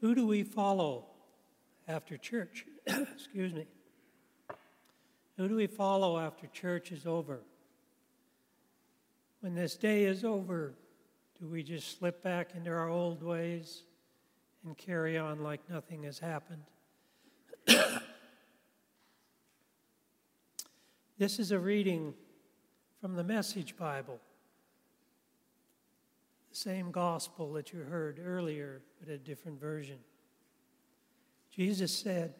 Who do we follow after church? Excuse me. Who do we follow after church is over? When this day is over, do we just slip back into our old ways and carry on like nothing has happened? This is a reading from the Message Bible, the same gospel that you heard earlier, but a different version. Jesus said,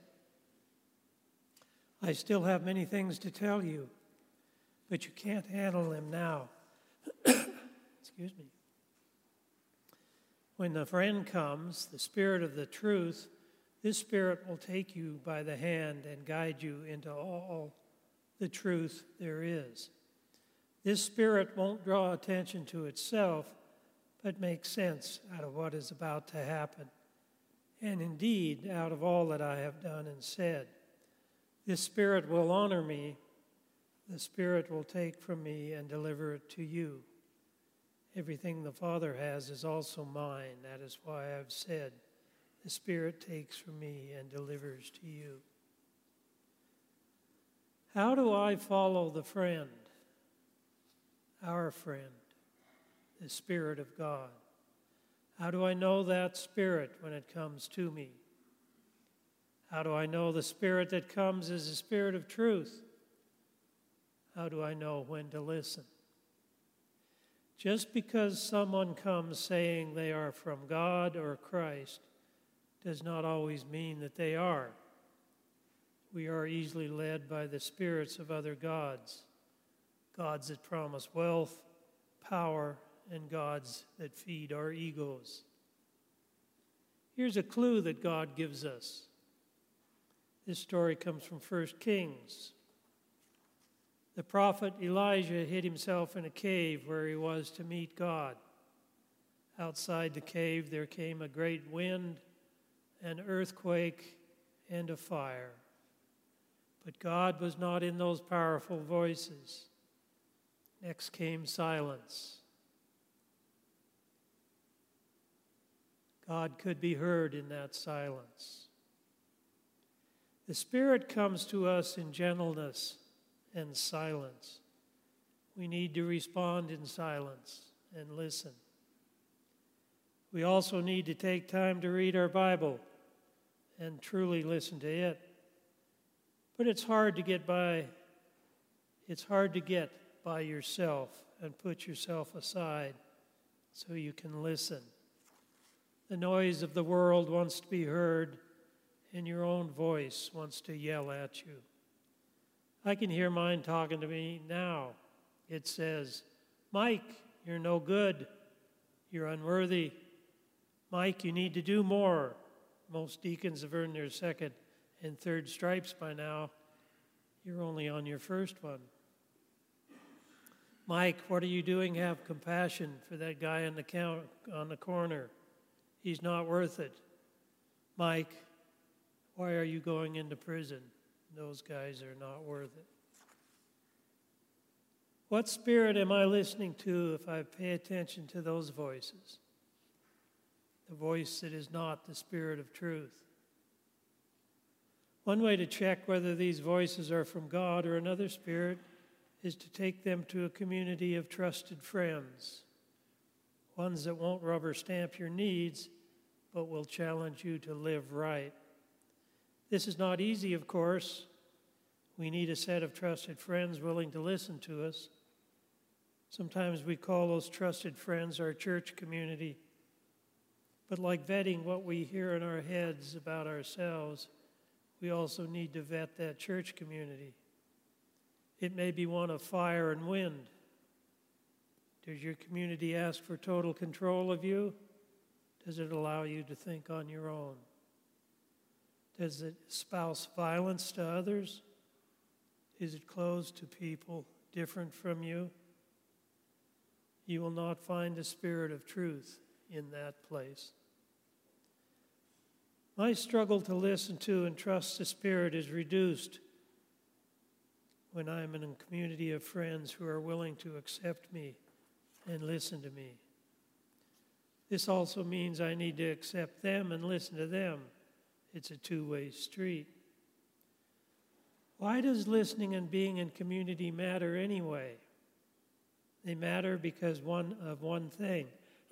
"I still have many things to tell you, but you can't handle them now." Excuse me. When the friend comes, the Spirit of the truth, this Spirit will take you by the hand and guide you into all the truth there is. This Spirit won't draw attention to itself, but make sense out of what is about to happen, and indeed out of all that I have done and said. This Spirit will honor me. The Spirit will take from me and deliver it to you. Everything the Father has is also mine. That is why I have said, the Spirit takes from me and delivers to you. How do I follow the friend, our friend, the Spirit of God? How do I know that Spirit when it comes to me? How do I know the Spirit that comes is the Spirit of truth? How do I know when to listen? Just because someone comes saying they are from God or Christ does not always mean that they are. We are easily led by the spirits of other gods, gods that promise wealth, power, and gods that feed our egos. Here's a clue that God gives us. This story comes from 1 Kings. The prophet Elijah hid himself in a cave where he was to meet God. Outside the cave there came a great wind, an earthquake, and a fire. But God was not in those powerful voices. Next came silence. God could be heard in that silence. The Spirit comes to us in gentleness and silence. We need to respond in silence and listen. We also need to take time to read our Bible and truly listen to it. But it's hard to get by yourself and put yourself aside so you can listen. The noise of the world wants to be heard, and your own voice wants to yell at you. I can hear mine talking to me now. It says, "Mike, you're no good. You're unworthy. Mike, you need to do more." Most deacons have earned their second and third stripes by now. You're only on your first one. "Mike, what are you doing? Have compassion for that guy on the corner. He's not worth it." "Mike, why are you going into prison? Those guys are not worth it." What spirit am I listening to if I pay attention to those voices? The voice that is not the Spirit of truth. One way to check whether these voices are from God or another spirit is to take them to a community of trusted friends, ones that won't rubber stamp your needs, but will challenge you to live right. This is not easy, of course. We need a set of trusted friends willing to listen to us. Sometimes we call those trusted friends our church community. But like vetting what we hear in our heads about ourselves, we also need to vet that church community. It may be one of fire and wind. Does your community ask for total control of you? Does it allow you to think on your own? Does it espouse violence to others? Is it closed to people different from you? You will not find the Spirit of truth in that place. My struggle to listen to and trust the Spirit is reduced when I'm in a community of friends who are willing to accept me and listen to me. This also means I need to accept them and listen to them. It's a two-way street. Why does listening and being in community matter anyway? They matter because of one thing.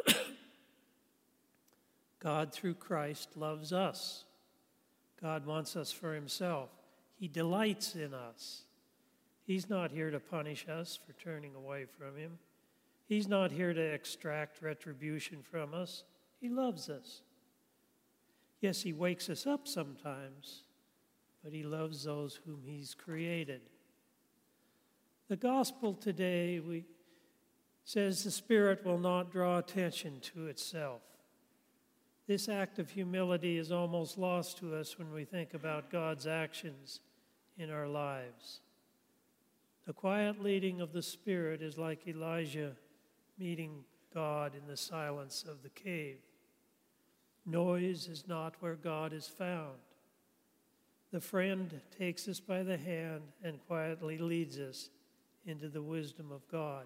God, through Christ, loves us. God wants us for himself. He delights in us. He's not here to punish us for turning away from him. He's not here to extract retribution from us. He loves us. Yes, he wakes us up sometimes, but he loves those whom he's created. The gospel today says the Spirit will not draw attention to itself. This act of humility is almost lost to us when we think about God's actions in our lives. The quiet leading of the Spirit is like Elijah meeting God in the silence of the cave. Noise is not where God is found. The friend takes us by the hand and quietly leads us into the wisdom of God.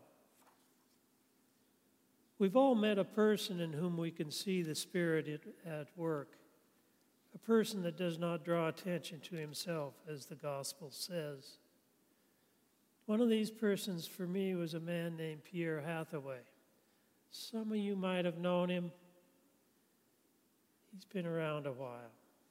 We've all met a person in whom we can see the Spirit at work, a person that does not draw attention to himself, as the gospel says. One of these persons for me was a man named Pierre Hathaway. Some of you might have known him. He's been around a while.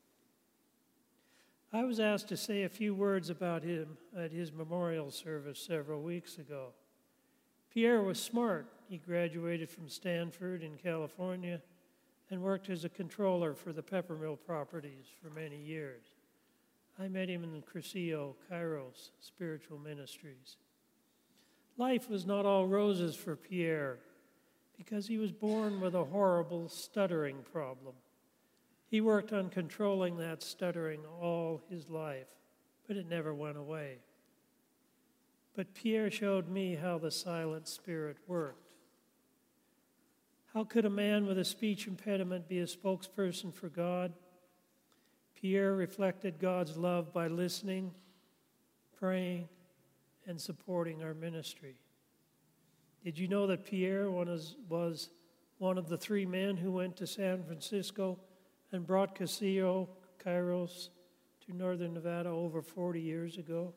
I was asked to say a few words about him at his memorial service several weeks ago. Pierre was smart. He graduated from Stanford in California and worked as a controller for the Peppermill properties for many years. I met him in the Cursillo, Kairos Spiritual Ministries. Life was not all roses for Pierre because he was born with a horrible stuttering problem. He worked on controlling that stuttering all his life, but it never went away. But Pierre showed me how the silent Spirit worked. How could a man with a speech impediment be a spokesperson for God? Pierre reflected God's love by listening, praying, and supporting our ministry. Did you know that Pierre was one of the 3 men who went to San Francisco and brought Cursillo, Kairos, to northern Nevada over 40 years ago?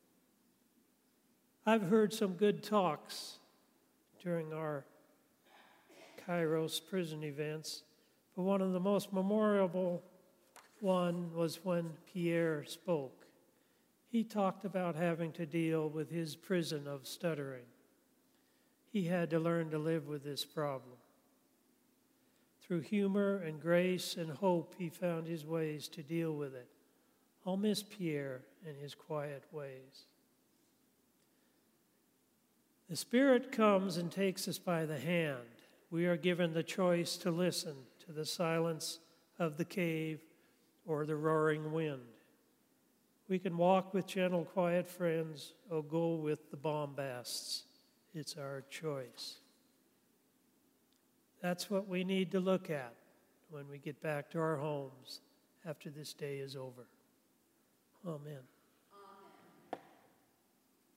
I've heard some good talks during our Kairos prison events, but one of the most memorable one was when Pierre spoke. He talked about having to deal with his prison of stuttering. He had to learn to live with this problem. Through humor and grace and hope, he found his ways to deal with it. I'll miss Pierre and his quiet ways. The Spirit comes and takes us by the hand. We are given the choice to listen to the silence of the cave or the roaring wind. We can walk with gentle, quiet friends or go with the bombasts. It's our choice. That's what we need to look at when we get back to our homes after this day is over. Amen.